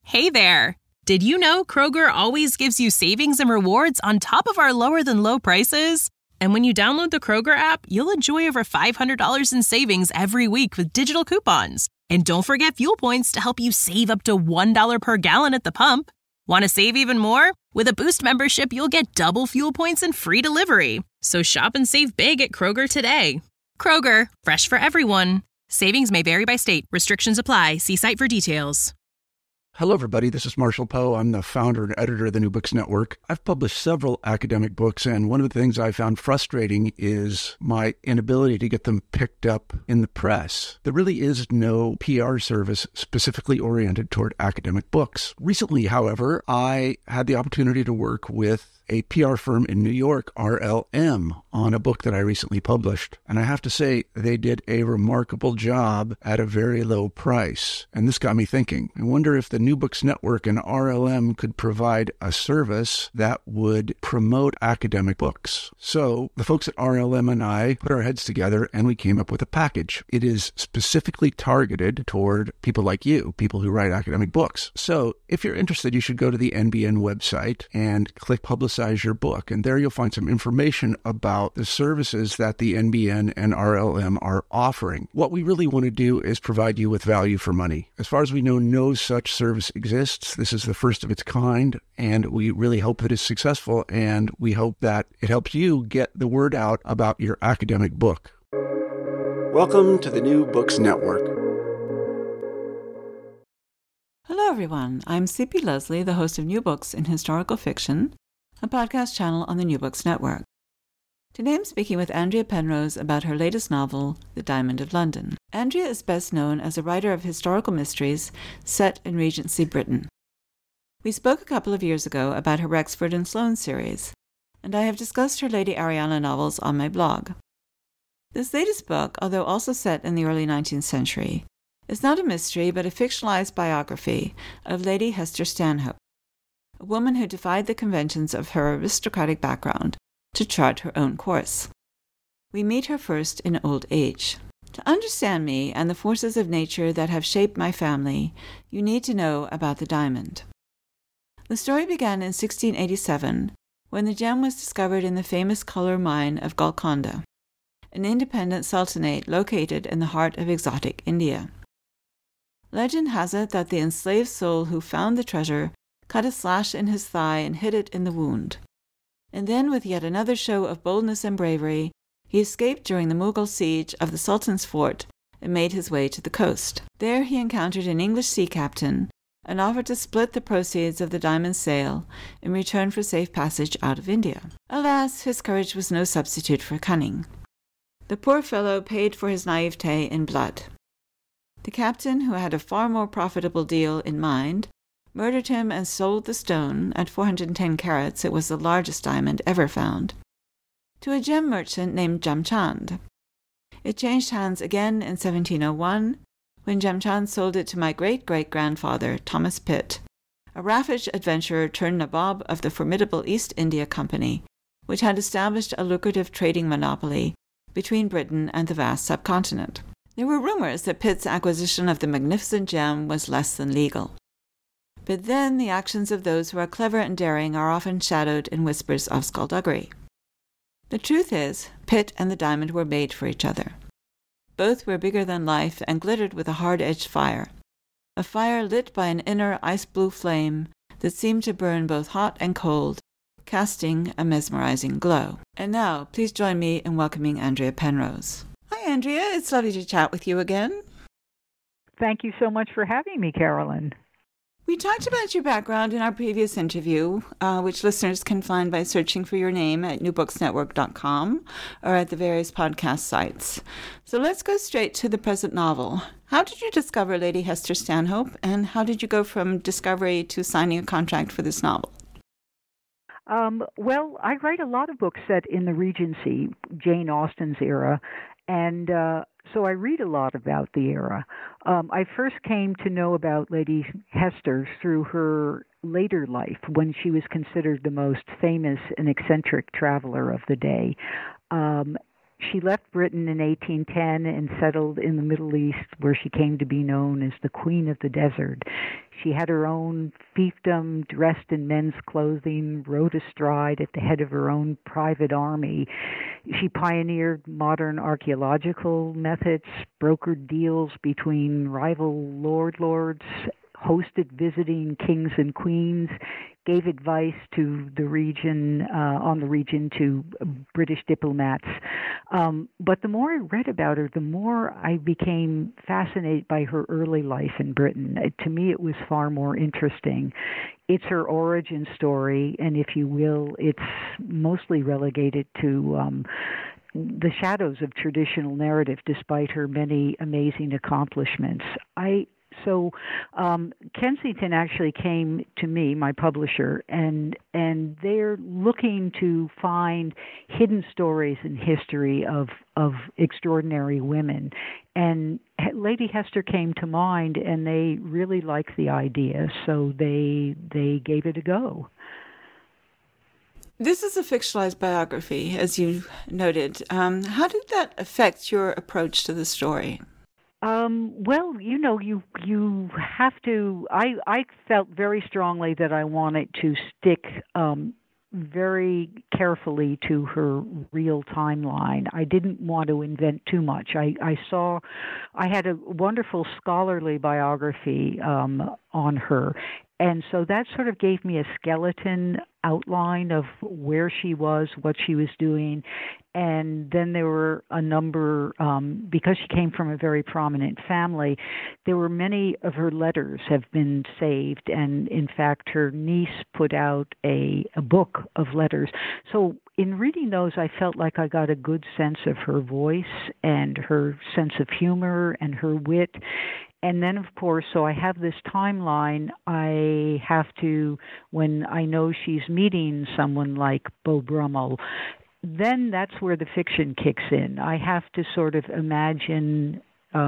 Hey there! Did you know Kroger always gives you savings and rewards on top of our lower-than-low prices? And when you download the Kroger app, you'll enjoy over $500 in savings every week with digital coupons. And don't forget fuel points to help you save up to $1 per gallon at the pump. Want to save even more? With a Boost membership, you'll get double fuel points and free delivery. So shop and save big at Kroger today. Kroger, fresh for everyone. Savings may vary by state. Restrictions apply. See site for details. Hello, everybody. This is Marshall Poe. I'm the founder and editor of the New Books Network. I've published several academic books, and one of the things I found frustrating is my inability to get them picked up in the press. There really is no PR service specifically oriented toward academic books. Recently, however, I had the opportunity to work with a PR firm in New York, RLM, on a book that I recently published. And I have to say, they did a remarkable job at a very low price. And this got me thinking. I wonder if the New Books Network and RLM could provide a service that would promote academic books. So the folks at RLM and I put our heads together and we came up with a package. It is specifically targeted toward people like you, people who write academic books. So if you're interested, you should go to the NBN website and click Publicize Your Book. And there you'll find some information about the services that the NBN and RLM are offering. What we really want to do is provide you with value for money. As far as we know, no such service exists. This is the first of its kind, and we really hope that it's successful, and we hope that it helps you get the word out about your academic book. Welcome to the New Books Network. Hello, everyone. I'm C.P. Leslie, the host of New Books in Historical Fiction, a podcast channel on the New Books Network. Today I'm speaking with Andrea Penrose about her latest novel, The Diamond of London. Andrea is best known as a writer of historical mysteries set in Regency Britain. We spoke a couple of years ago about her Rexford and Sloane series, and I have discussed her Lady Ariana novels on my blog. This latest book, although also set in the early 19th century, is not a mystery but a fictionalized biography of Lady Hester Stanhope, a woman who defied the conventions of her aristocratic background to chart her own course. We meet her first in old age. To understand me and the forces of nature that have shaped my family, you need to know about the diamond. The story began in 1687, when the gem was discovered in the famous color mine of Golconda, an independent sultanate located in the heart of exotic India. Legend has it that the enslaved soul who found the treasure cut a slash in his thigh and hid it in the wound. And then, with yet another show of boldness and bravery, he escaped during the Mughal siege of the Sultan's fort and made his way to the coast. There he encountered an English sea captain and offered to split the proceeds of the diamond sale in return for safe passage out of India. Alas, his courage was no substitute for cunning. The poor fellow paid for his naivete in blood. The captain, who had a far more profitable deal in mind, murdered him and sold the stone, at 410 carats, it was the largest diamond ever found, to a gem merchant named Jamchand. It changed hands again in 1701, when Jamchand sold it to my great-great-grandfather, Thomas Pitt, a raffish adventurer turned nabob of the formidable East India Company, which had established a lucrative trading monopoly between Britain and the vast subcontinent. There were rumors that Pitt's acquisition of the magnificent gem was less than legal. But then the actions of those who are clever and daring are often shadowed in whispers of skullduggery. The truth is, Pitt and the diamond were made for each other. Both were bigger than life and glittered with a hard-edged fire, a fire lit by an inner ice-blue flame that seemed to burn both hot and cold, casting a mesmerizing glow. And now, please join me in welcoming Andrea Penrose. Hi, Andrea. It's lovely to chat with you again. Thank you so much for having me, Carolyn. We talked about your background in our previous interview, which listeners can find by searching for your name at newbooksnetwork.com or at the various podcast sites. So let's go straight to the present novel. How did you discover Lady Hester Stanhope, and how did you go from discovery to signing a contract for this novel? Well, I write a lot of books set in the Regency, Jane Austen's era, and so I read a lot about the era. I first came to know about Lady Hester through her later life, when she was considered the most famous and eccentric traveler of the day. She left Britain in 1810 and settled in the Middle East, where she came to be known as the Queen of the Desert. She had her own fiefdom, dressed in men's clothing, rode astride at the head of her own private army. She pioneered modern archaeological methods, brokered deals between rival lords, hosted visiting kings and queens, gave advice to the region, on the region to British diplomats. But the more I read about her, the more I became fascinated by her early life in Britain. To me, it was far more interesting. It's her origin story, and if you will, it's mostly relegated to the shadows of traditional narrative, despite her many amazing accomplishments. So Kensington actually came to me, my publisher, and they're looking to find hidden stories in history of extraordinary women. And Lady Hester came to mind, and they really liked the idea, so they gave it a go. This is a fictionalized biography, as you noted. How did that affect your approach to the story? Well, you have to. I felt very strongly that I wanted to stick very carefully to her real timeline. I didn't want to invent too much. I had a wonderful scholarly biography on her, and so that sort of gave me a skeleton outline of where she was, what she was doing. And then there were a number, because she came from a very prominent family, there were many of her letters have been saved. And in fact, her niece put out a book of letters. So in reading those, I felt like I got a good sense of her voice and her sense of humor and her wit. And then, of course, so I have this timeline. I have to, when I know she's meeting someone like Beau Brummel, then that's where the fiction kicks in. I have to sort of imagine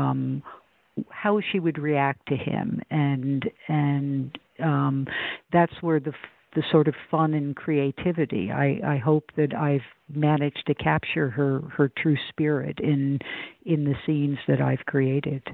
how she would react to him, and that's where the sort of fun and creativity. I hope that I've managed to capture her true spirit in the scenes that I've created.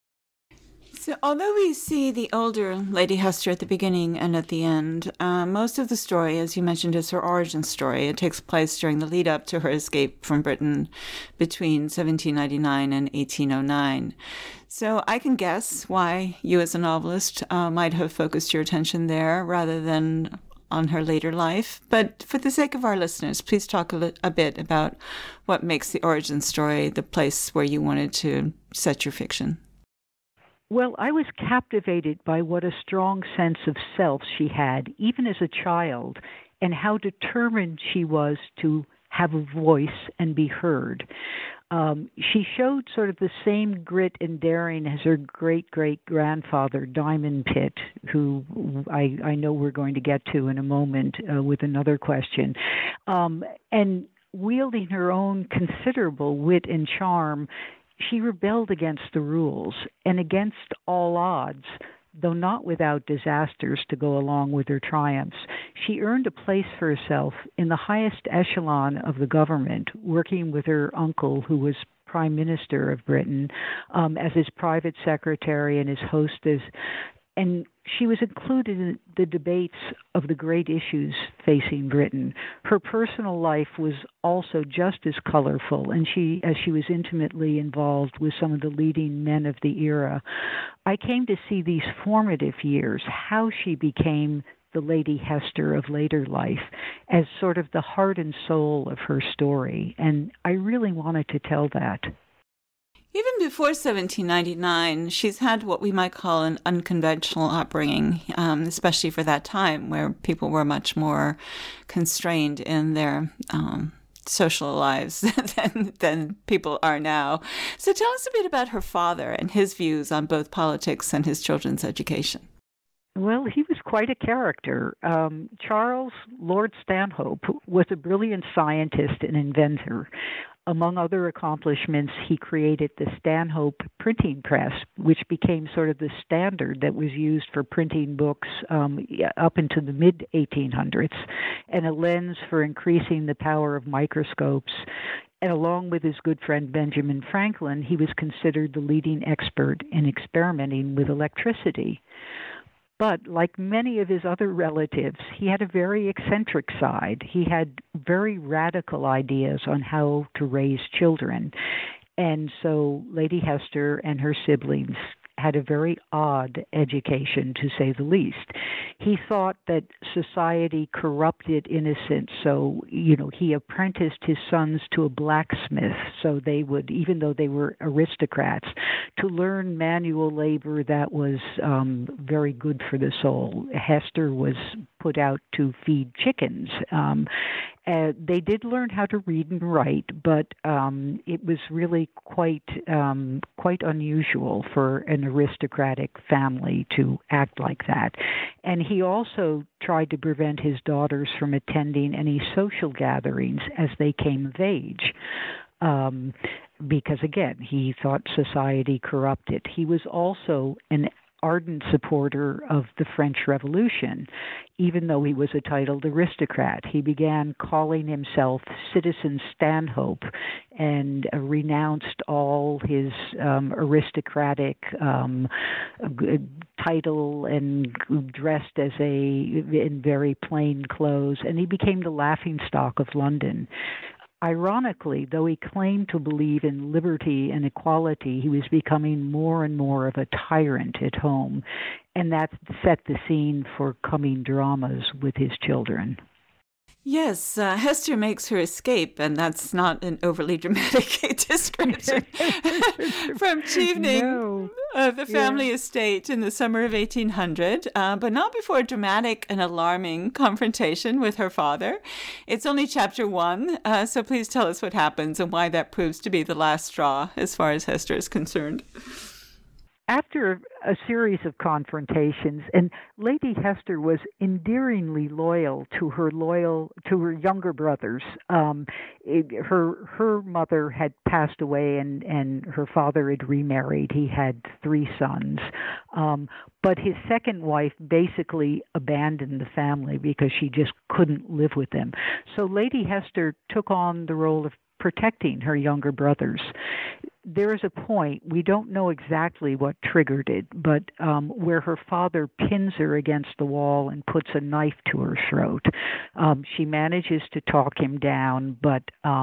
So although we see the older Lady Hester at the beginning and at the end, most of the story, as you mentioned, is her origin story. It takes place during the lead up to her escape from Britain between 1799 and 1809. So I can guess why you as a novelist might have focused your attention there rather than on her later life. But for the sake of our listeners, please talk a bit about what makes the origin story the place where you wanted to set your fiction. Well, I was captivated by what a strong sense of self she had, even as a child, and how determined she was to have a voice and be heard. She showed sort of the same grit and daring as her great-great-grandfather, Diamond Pitt, who I know we're going to get to in a moment with another question. And wielding her own considerable wit and charm, she rebelled against the rules and against all odds, though not without disasters to go along with her triumphs. She earned a place for herself in the highest echelon of the government, working with her uncle, who was Prime Minister of Britain, as his private secretary and his hostess. And she was included in the debates of the great issues facing Britain. Her personal life was also just as colorful, and as she was intimately involved with some of the leading men of the era. I came to see these formative years, how she became the Lady Hester of later life, as sort of the heart and soul of her story. And I really wanted to tell that. Even before 1799, she's had what we might call an unconventional upbringing, especially for that time where people were much more constrained in their social lives than people are now. So tell us a bit about her father and his views on both politics and his children's education. Well, he was quite a character. Charles Lord Stanhope was a brilliant scientist and inventor. Among other accomplishments, he created the Stanhope printing press, which became sort of the standard that was used for printing books up into the mid-1800s, and a lens for increasing the power of microscopes. And along with his good friend Benjamin Franklin, he was considered the leading expert in experimenting with electricity. But like many of his other relatives, he had a very eccentric side. He had very radical ideas on how to raise children. And so Lady Hester and her siblings had a very odd education, to say the least. He thought that society corrupted innocence, so, he apprenticed his sons to a blacksmith, so they would, even though they were aristocrats, to learn manual labor that was very good for the soul. Hester was put out to feed chickens. They did learn how to read and write, but it was really quite unusual for an aristocratic family to act like that. And he also tried to prevent his daughters from attending any social gatherings as they came of age. Because, again, he thought society corrupted. He was also an ardent supporter of the French Revolution. Even though he was a titled aristocrat, he began calling himself Citizen Stanhope and renounced all his aristocratic title and dressed in very plain clothes, and he became the laughingstock of London. Ironically, though he claimed to believe in liberty and equality, he was becoming more and more of a tyrant at home, and that set the scene for coming dramas with his children. Yes, Hester makes her escape, and that's not an overly dramatic description, from Chevening, the family estate in the summer of 1800, but not before a dramatic and alarming confrontation with her father. It's only chapter 1, so please tell us what happens and why that proves to be the last straw as far as Hester is concerned. After a series of confrontations, and Lady Hester was endearingly loyal to her younger brothers. Her mother had passed away, and her father had remarried. He had 3 sons, but his second wife basically abandoned the family because she just couldn't live with them. So Lady Hester took on the role of protecting her younger brothers. There is a point, we don't know exactly what triggered it, but where her father pins her against the wall and puts a knife to her throat. She manages to talk him down, but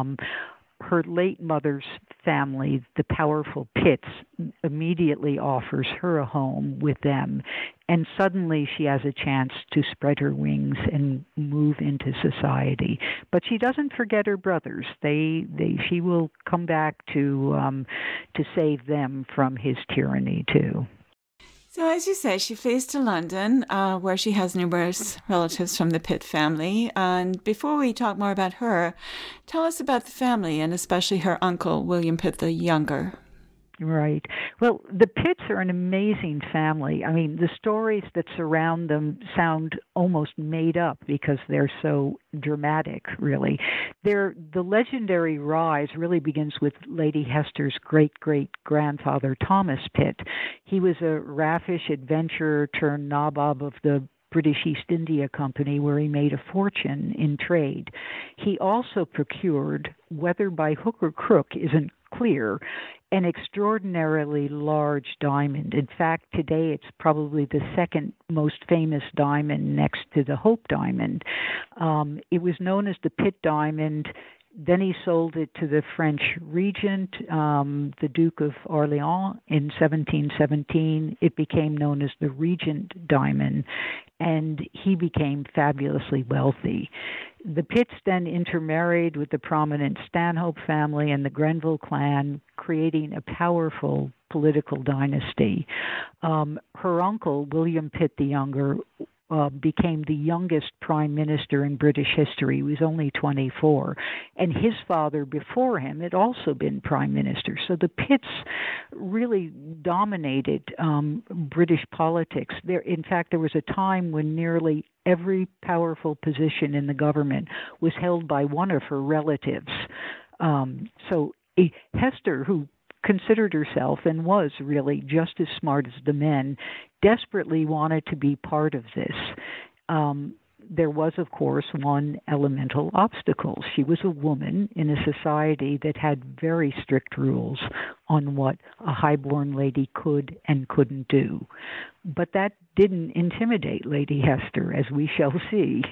her late mother's family, the powerful Pitts, immediately offers her a home with them, and suddenly she has a chance to spread her wings and move into society. But she doesn't forget her brothers. She will come back to save them from his tyranny too. So, as you say, she flees to London, where she has numerous relatives from the Pitt family. And before we talk more about her, tell us about the family, and especially her uncle, William Pitt the Younger. Right. Well, the Pitts are an amazing family. I mean, the stories that surround them sound almost made up because they're so dramatic, really. The legendary rise really begins with Lady Hester's great-great-grandfather, Thomas Pitt. He was a raffish adventurer turned nabob of the British East India Company, where he made a fortune in trade. He also procured, whether by hook or crook isn't clear, an extraordinarily large diamond. In fact, today it's probably the second most famous diamond next to the Hope Diamond. It was known as the Pitt Diamond. Then he sold it to the French regent, the Duke of Orleans, in 1717. It became known as the Regent Diamond, and he became fabulously wealthy. The Pitts then intermarried with the prominent Stanhope family and the Grenville clan, creating a powerful political dynasty. Her uncle, William Pitt the Younger, became the youngest prime minister in British history. He was only 24. And his father before him had also been prime minister. So the Pitts really dominated British politics. In fact, there was a time when nearly every powerful position in the government was held by one of her relatives. So Hester, who considered herself and was really just as smart as the men, desperately wanted to be part of this. there was, of course, one elemental obstacle. She was a woman in a society that had very strict rules on what a highborn lady could and couldn't do. But that didn't intimidate Lady Hester, as we shall see.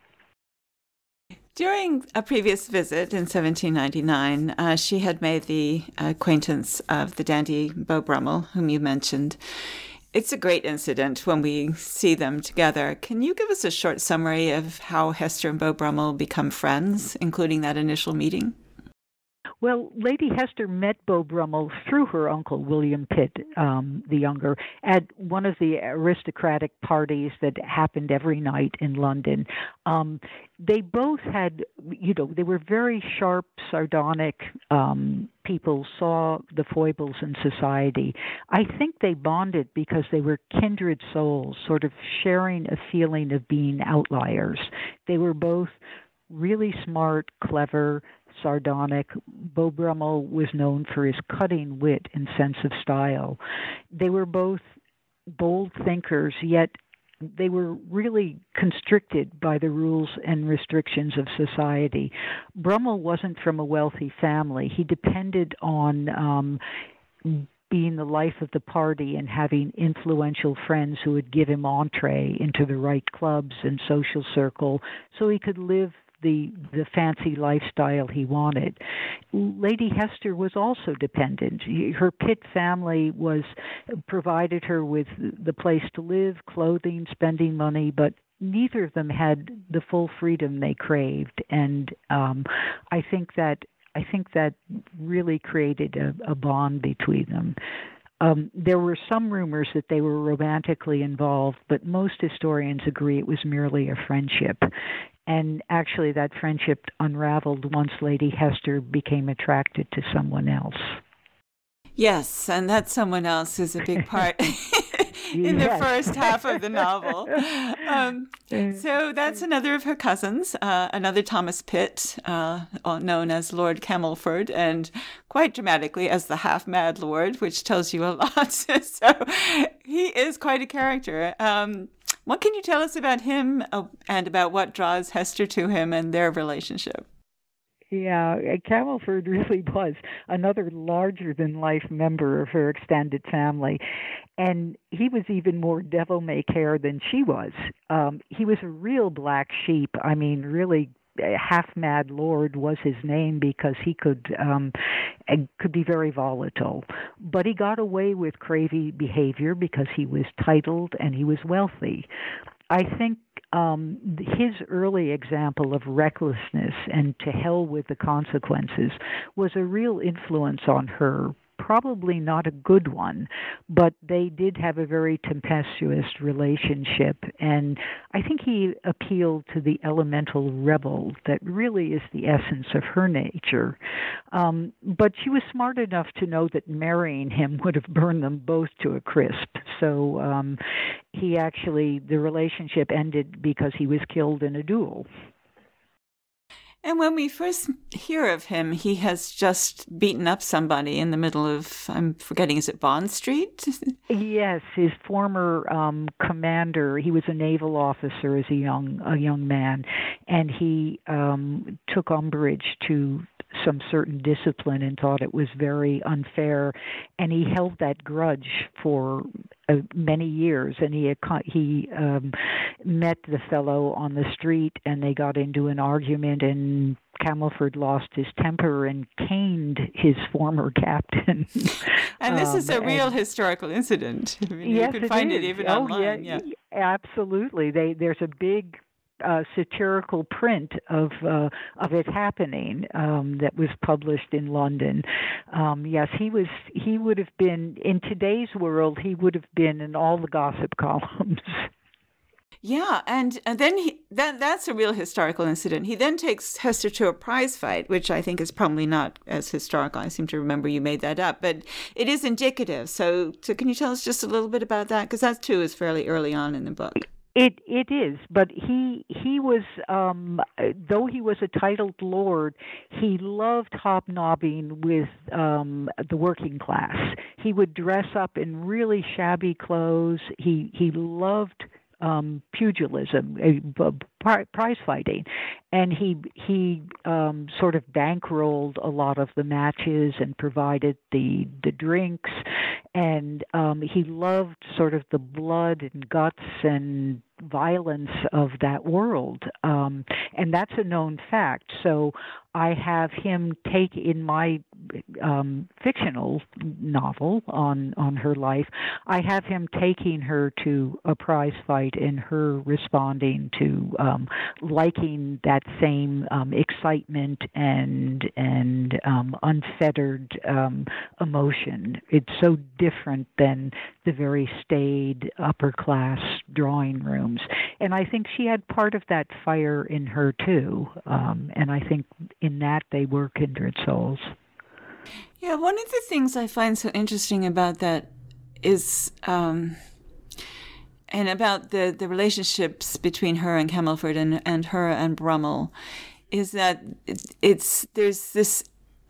During a previous visit in 1799, she had made the acquaintance of the dandy Beau Brummel, whom you mentioned. It's a great incident when we see them together. Can you give us a short summary of how Hester and Beau Brummel become friends, including that initial meeting? Well, Lady Hester met Beau Brummel through her uncle, William Pitt, the younger, at one of the aristocratic parties that happened every night in London. They both had, they were very sharp, sardonic people, saw the foibles in society. I think they bonded because they were kindred souls, sort of sharing a feeling of being outliers. They were both really smart, clever, sardonic. Beau Brummel was known for his cutting wit and sense of style. They were both bold thinkers, yet they were really constricted by the rules and restrictions of society. Brummel wasn't from a wealthy family. He depended on being the life of the party and having influential friends who would give him entree into the right clubs and social circle so he could live the fancy lifestyle he wanted. Lady Hester was also dependent. Her Pitt family provided her with the place to live, clothing, spending money, but neither of them had the full freedom they craved. And I think that really created a bond between them. There were some rumors that they were romantically involved, but most historians agree it was merely a friendship. And actually, that friendship unraveled once Lady Hester became attracted to someone else. Yes, and that someone else is a big part in the first half of the novel. So that's another of her cousins, another Thomas Pitt, known as Lord Camelford, and quite dramatically as the half-mad lord, which tells you a lot. So he is quite a character. What can you tell us about him and about what draws Hester to him and their relationship? Yeah, Camelford really was another larger-than-life member of her extended family. And he was even more devil-may-care than she was. He was a real black sheep. I mean, really, half-mad lord was his name because he could be very volatile. But he got away with crazy behavior because he was titled and he was wealthy. I think his early example of recklessness and to hell with the consequences was a real influence on her. Probably not a good one, but they did have a very tempestuous relationship, and I think he appealed to the elemental rebel that really is the essence of her nature. But she was smart enough to know that marrying him would have burned them both to a crisp. So the relationship ended because he was killed in a duel. And when we first hear of him, he has just beaten up somebody in the middle of, I'm forgetting, is it Bond Street? Yes, his former commander, he was a naval officer as a young man, and he took umbrage to some certain discipline and thought it was very unfair, and he held that grudge for many years, and he met the fellow on the street, and they got into an argument, and Camelford lost his temper and caned his former captain. And this is a real historical incident. I mean, yes, you could find it even online. Yeah, absolutely. There's a big satirical print of it happening that was published in London. Yes, he would have been in today's world. He would have been in all the gossip columns. Yeah, and then that's a real historical incident. He then takes Hester to a prize fight, which I think is probably not as historical. I seem to remember you made that up, but it is indicative. So can you tell us just a little bit about that? Because that too is fairly early on in the book. It is, but he was, though he was a titled lord, he loved hobnobbing with the working class. He would dress up in really shabby clothes. He loved pugilism, prize fighting, and he sort of bankrolled a lot of the matches and provided the drinks, and he loved sort of the blood and guts and violence of that world, and that's a known fact. So I have him take in my fictional novel on her life. I have him taking her to a prize fight and her responding to liking that same excitement and unfettered emotion. It's so different than the very staid upper class drawing rooms, and I think she had part of that fire in her too. And I think in that they were kindred souls. Yeah, one of the things I find so interesting about that is, and about the relationships between her and Camelford and her and Brummel, is that there's this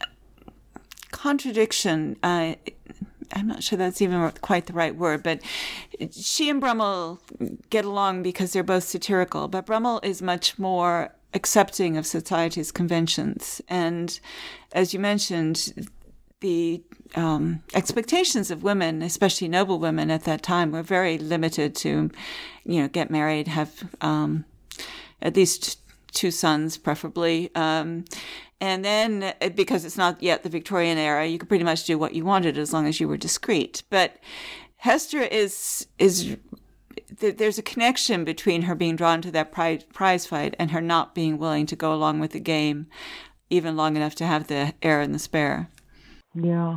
contradiction. I'm not sure that's even quite the right word, but she and Brummel get along because they're both satirical, but Brummel is much more accepting of society's conventions. And as you mentioned, the expectations of women, especially noble women at that time, were very limited to, get married, have at least 2 sons, preferably. And then, because it's not yet the Victorian era, you could pretty much do what you wanted as long as you were discreet. But Hester is there's a connection between her being drawn to that prize fight and her not being willing to go along with the game even long enough to have the heir and the spare. Yeah.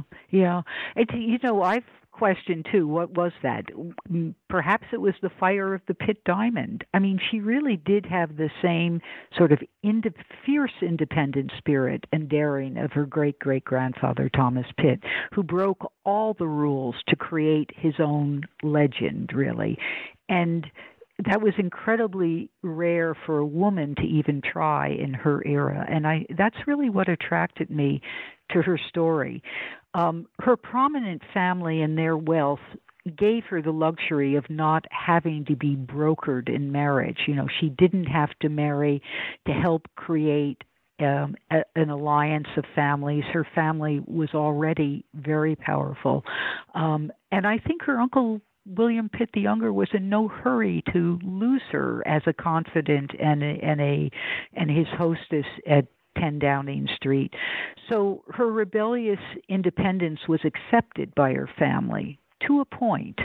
I've questioned too, what was that? Perhaps it was the fire of the Pitt diamond. I mean, she really did have the same sort of fierce independent spirit and daring of her great-great-grandfather Thomas Pitt, who broke all the rules to create his own legend, really. And that was incredibly rare for a woman to even try in her era. And that's really what attracted me to her story. Her prominent family and their wealth gave her the luxury of not having to be brokered in marriage. She didn't have to marry to help create an alliance of families. Her family was already very powerful. And I think her uncle William Pitt the Younger was in no hurry to lose her as a confidant and his hostess at 10 Downing Street. So her rebellious independence was accepted by her family to a point.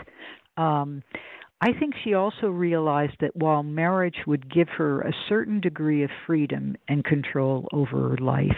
I think she also realized that while marriage would give her a certain degree of freedom and control over her life,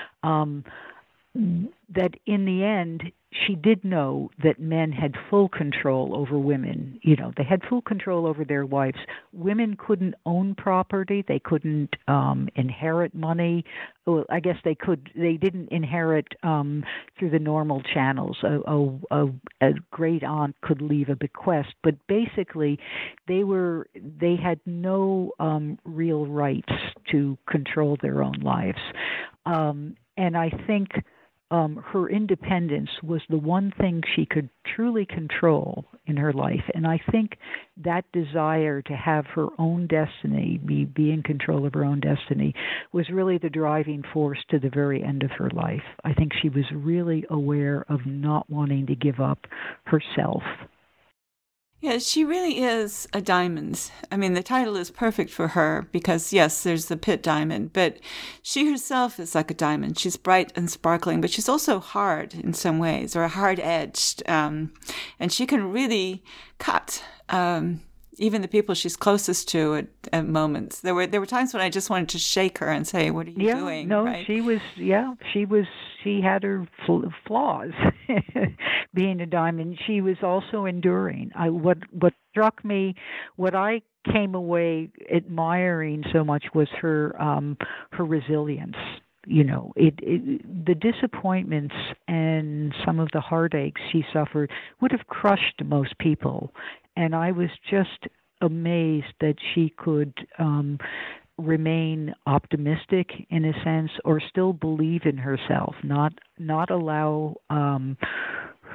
that in the end, she did know that men had full control over women. They had full control over their wives. Women couldn't own property. They couldn't inherit money. Well, I guess they could. They didn't inherit through the normal channels. A great aunt could leave a bequest, but basically, they had no real rights to control their own lives. And I think her independence was the one thing she could truly control in her life. And I think that desire to have her own destiny, be in control of her own destiny, was really the driving force to the very end of her life. I think she was really aware of not wanting to give up herself. Yeah, she really is a diamond. I mean, the title is perfect for her because, yes, there's the Pitt diamond, but she herself is like a diamond. She's bright and sparkling, but she's also hard in some ways, or hard-edged, and she can really cut even the people she's closest to at moments. There were times when I just wanted to shake her and say, "What are you doing?" No, right? She had her flaws. Being a diamond, she was also enduring. What struck me, what I came away admiring so much was her resilience. The disappointments and some of the heartaches she suffered would have crushed most people. And I was just amazed that she could remain optimistic in a sense, or still believe in herself, not allow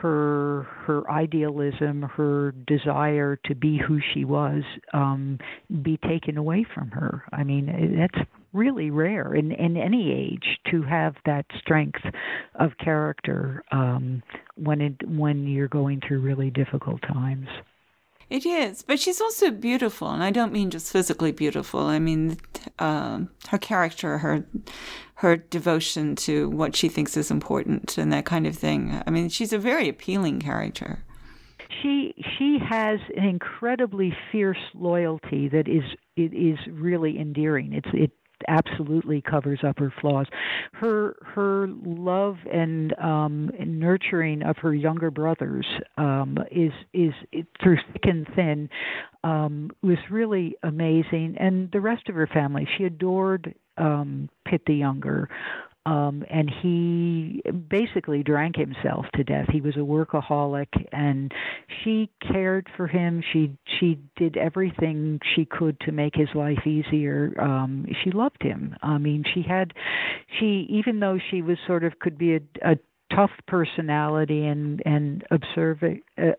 her idealism, her desire to be who she was, be taken away from her. I mean, that's really rare in any age to have that strength of character when you're going through really difficult times. It is, but she's also beautiful, and I don't mean just physically beautiful. I mean her character, her devotion to what she thinks is important, and that kind of thing. I mean, she's a very appealing character. She has an incredibly fierce loyalty that is really endearing. It absolutely covers up her flaws. Her love and nurturing of her younger brothers is through thick and thin was really amazing. And the rest of her family, she adored Pitt the Younger. And he basically drank himself to death. He was a workaholic, and she cared for him. She did everything she could to make his life easier. She loved him. I mean, even though she was could be a tough personality and acerbic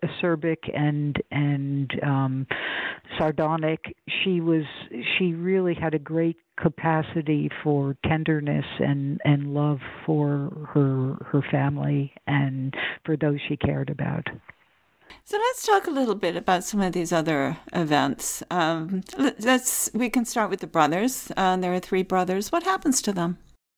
and sardonic, she really had a great capacity for tenderness and love for her family and for those she cared about. So let's talk a little bit about some of these other events. We can start with the brothers. There are 3 brothers. What happens to them?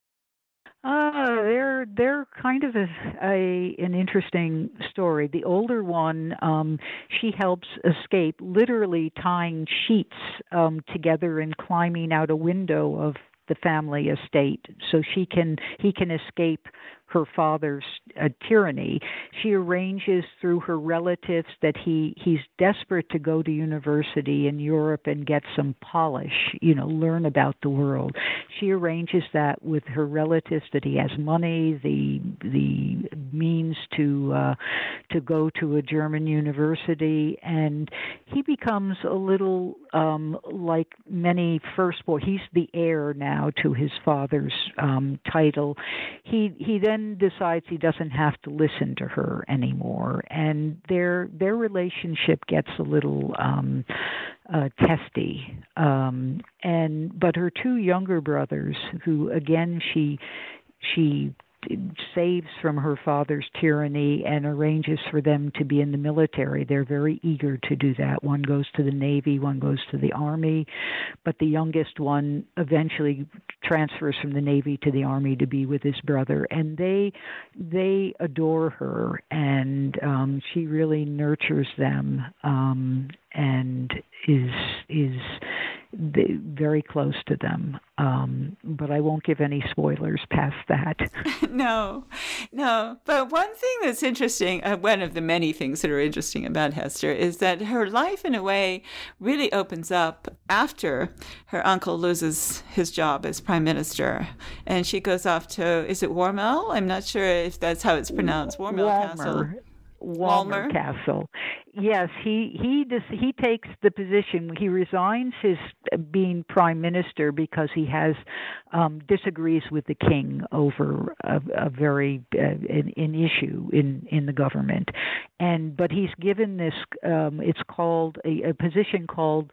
They're kind of an interesting story. The older one, she helps escape, literally tying sheets together and climbing out a window of the family estate so he can escape her father's tyranny. She arranges through her relatives that he's desperate to go to university in Europe and get some polish, learn about the world. She arranges that with her relatives that he has money, the means to go to a German university, and he becomes a little like many firstborn. He's the heir now to his father's title. He then decides he doesn't have to listen to her anymore, and their relationship gets a little testy. But her 2 younger brothers, who again she saves from her father's tyranny and arranges for them to be in the military. They're very eager to do that. One goes to the Navy, one goes to the Army, but the youngest one eventually transfers from the Navy to the Army to be with his brother, and they adore her, and she really nurtures them and is very close to them. But I won't give any spoilers past that. No. But one thing that's interesting, one of the many things that are interesting about Hester, is that her life, in a way, really opens up after her uncle loses his job as prime minister. And she goes off to, is it Warmel? I'm not sure if that's how it's pronounced. Castle. Walmer Castle. Yes, he takes the position. He resigns his being prime minister because he has disagrees with the king over a very an issue in the government, but he's given this. It's called a position called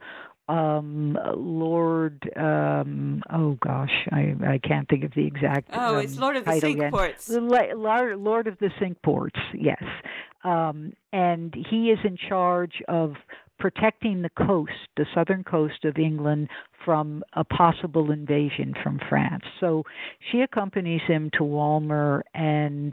Lord. Oh gosh, I can't think of the exact. It's Lord of the Cinque Ports. Lord of the Cinque Ports. Yes. And he is in charge of protecting the coast, the southern coast of England, from a possible invasion from France. So she accompanies him to Walmer, and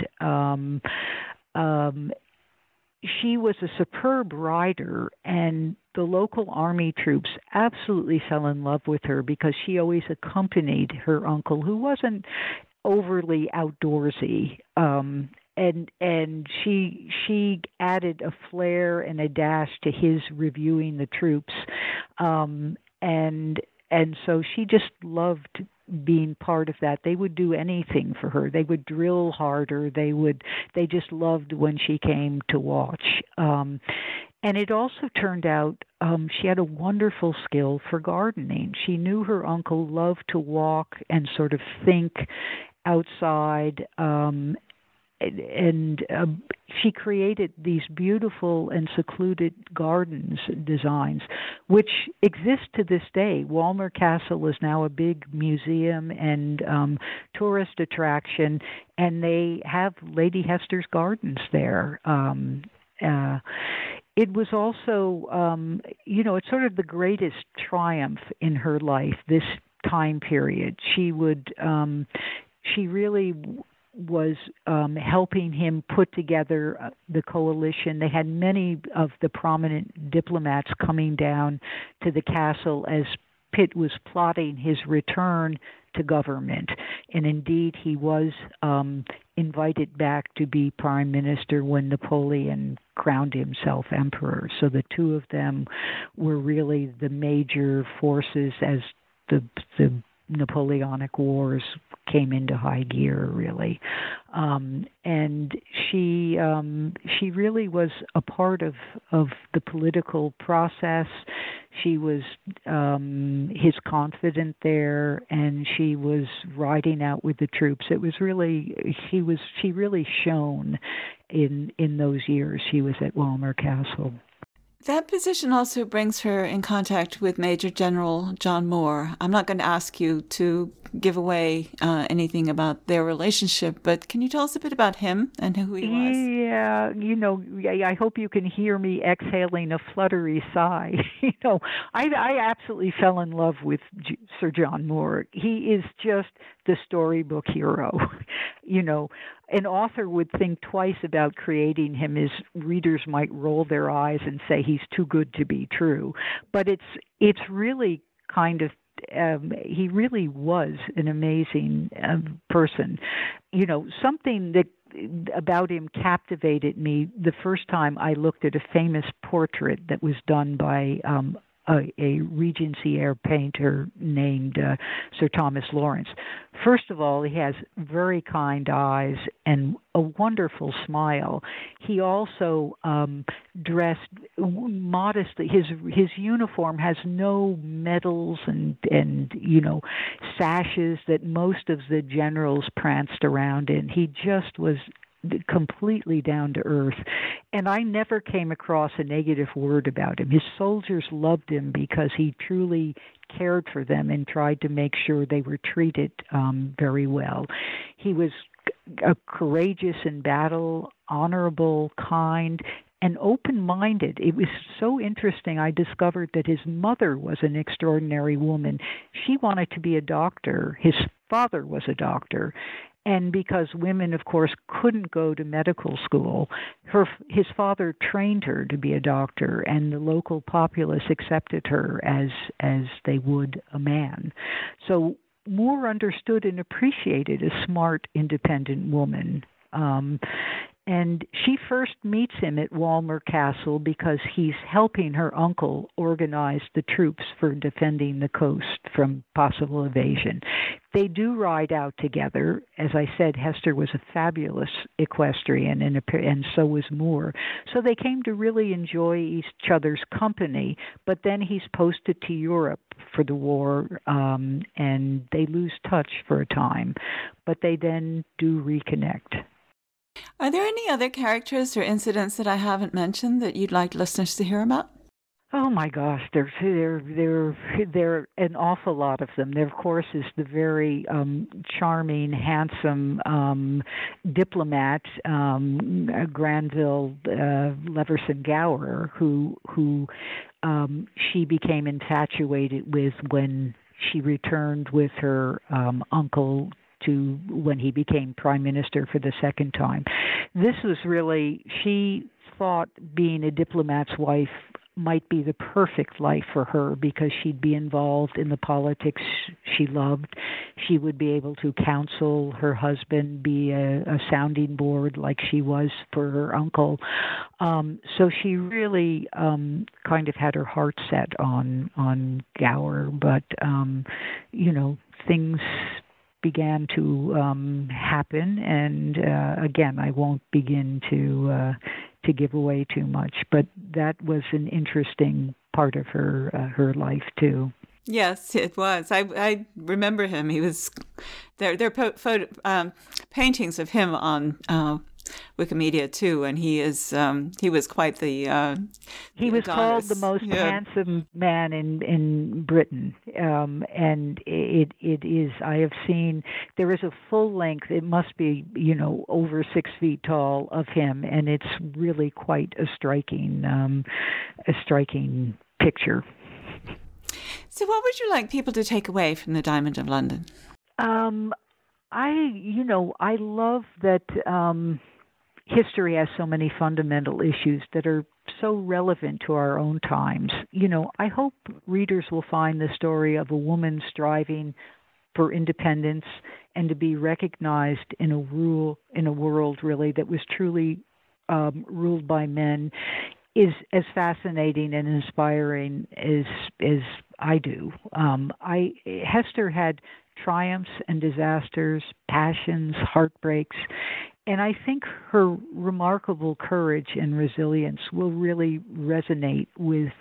she was a superb rider, and the local army troops absolutely fell in love with her because she always accompanied her uncle, who wasn't overly outdoorsy. And she added a flair and a dash to his reviewing the troops, and so she just loved being part of that. They would do anything for her. They would drill harder. They just loved when she came to watch. And it also turned out she had a wonderful skill for gardening. She knew her uncle loved to walk and sort of think outside. she created these beautiful and secluded gardens designs, which exist to this day. Walmer Castle is now a big museum and tourist attraction, and they have Lady Hester's gardens there. It was also, it's sort of the greatest triumph in her life, this time period. She really was helping him put together the coalition. They had many of the prominent diplomats coming down to the castle as Pitt was plotting his return to government. And indeed, he was invited back to be prime minister when Napoleon crowned himself emperor. So the two of them were really the major forces as the Napoleonic Wars came into high gear, really. And she really was a part of the political process. She was his confidant there, and she was riding out with the troops. It was really she really shone in those years she was at Walmer Castle. That position also brings her in contact with Major General John Moore. I'm not going to ask you to give away anything about their relationship, but can you tell us a bit about him and who he was? Yeah, I hope you can hear me exhaling a fluttery sigh. I absolutely fell in love with Sir John Moore. He is just the storybook hero. An author would think twice about creating him. His readers might roll their eyes and say he's too good to be true. But it's really kind of he really was an amazing person. Something that about him captivated me the first time I looked at a famous portrait that was done by a Regency era painter named Sir Thomas Lawrence. First of all, he has very kind eyes and a wonderful smile. He also dressed modestly. His uniform has no medals and sashes that most of the generals pranced around in. He just was completely down to earth, and I never came across a negative word about him. His soldiers loved him because he truly cared for them and tried to make sure they were treated very well. He was courageous in battle, honorable, kind, and open-minded. It was so interesting. I discovered that his mother was an extraordinary woman. She wanted to be a doctor. His father was a doctor. And because women, of course, couldn't go to medical school, his father trained her to be a doctor, and the local populace accepted her as they would a man. So Moore understood and appreciated a smart, independent woman. And she first meets him at Walmer Castle because he's helping her uncle organize the troops for defending the coast from possible invasion. They do ride out together. As I said, Hester was a fabulous equestrian, and so was Moore. So they came to really enjoy each other's company, but then he's posted to Europe for the war, and they lose touch for a time, but they then do reconnect. Are there any other characters or incidents that I haven't mentioned that you'd like listeners to hear about? Oh my gosh, there are an awful lot of them. There, of course, is the very charming, handsome diplomat Granville Leverson Gower, who she became infatuated with when she returned with her uncle to when he became prime minister for the second time. This was really, she thought being a diplomat's wife might be the perfect life for her because she'd be involved in the politics she loved. She would be able to counsel her husband, be a sounding board like she was for her uncle. So she really kind of had her heart set on Gower, but things began to happen, and again, I won't begin to give away too much, but that was an interesting part of her life too. Yes, it was. I remember him. He was there. There are paintings of him on Wikimedia too, and he was quite the he was called the most handsome man in Britain, and it is. I have seen there is a full length. It must be over 6 feet tall of him, and it's really quite a striking picture. So, what would you like people to take away from the Diamond of London? I love that history has so many fundamental issues that are so relevant to our own times. I hope readers will find the story of a woman striving for independence and to be recognized in a world really that was truly ruled by men is as fascinating and inspiring as I do. Hester had triumphs and disasters, passions, heartbreaks, and I think her remarkable courage and resilience will really resonate with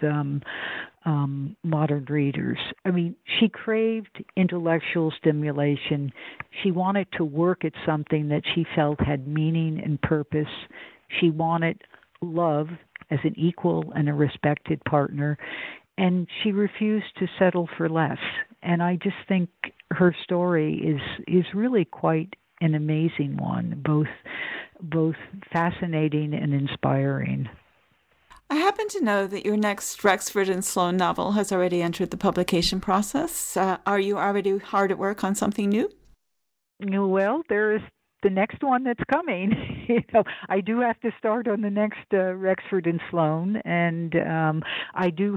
modern readers. I mean, she craved intellectual stimulation. She wanted to work at something that she felt had meaning and purpose. She wanted love as an equal and a respected partner, and she refused to settle for less. And I just think her story is really quite an amazing one, both fascinating and inspiring. I happen to know that your next Rexford and Sloane novel has already entered the publication process. Are you already hard at work on something new? Well, there is the next one that's coming. I do have to start on the next Rexford and Sloane, and I do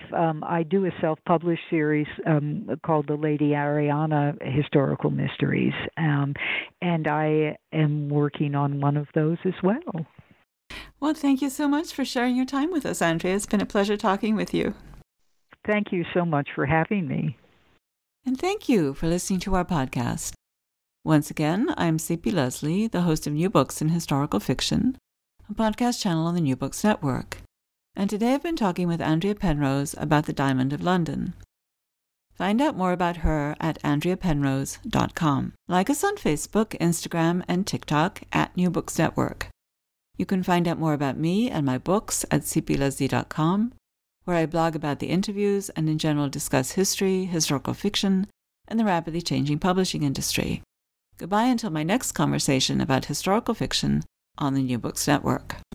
a self-published series called the Lady Ariana Historical Mysteries, and I am working on one of those as well. Well, thank you so much for sharing your time with us, Andrea. It's been a pleasure talking with you. Thank you so much for having me. And thank you for listening to our podcast. Once again, I'm C.P. Leslie, the host of New Books in Historical Fiction, a podcast channel on the New Books Network. And today I've been talking with Andrea Penrose about the Diamond of London. Find out more about her at andreapenrose.com. Like us on Facebook, Instagram, and TikTok at New Books Network. You can find out more about me and my books at cpleslie.com, where I blog about the interviews and in general discuss history, historical fiction, and the rapidly changing publishing industry. Goodbye until my next conversation about historical fiction on the New Books Network.